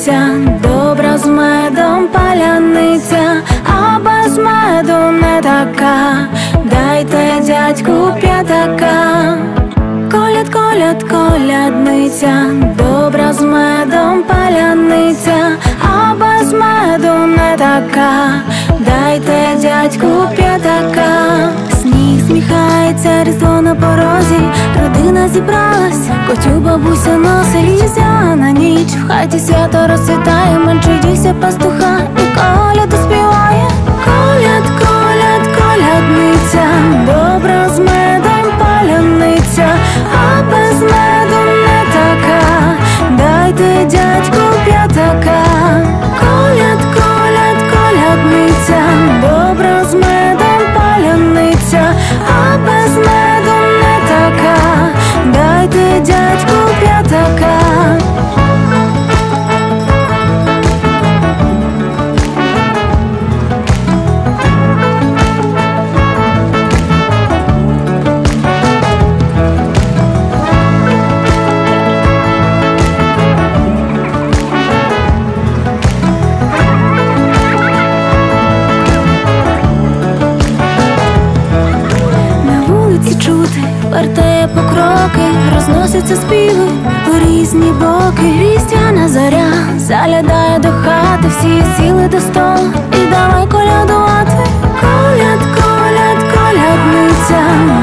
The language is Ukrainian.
паляниця, добра з медом паляниця, а без меду не така. Дайте дядьку п'ятака. Коляд, коляд, колядниця, добра з медом паляниця, а без меду не така. Дайте дядьку п'ятака. Сніг сміхається, різдво на порозі, родина зібралась, котю бабуся носить. Різдвяна ніч, в хаті свято розцвітає, менше дівся пастуха і коляду співає. Коляд, коляд, колядниця, добра з медом паляниця, а без меду не така. Дайте дядьку п'ятака. Коляд, коляд, колядниця, добра з медом паляниця, а без меду не така. Дайте дядьку п'ятака. Вертає покроки, розносяться співи у різні боки. Різдвяна зоря залядає до хати, всі сіли до столу і давай колядувати. Коляд, коляд, колядниця,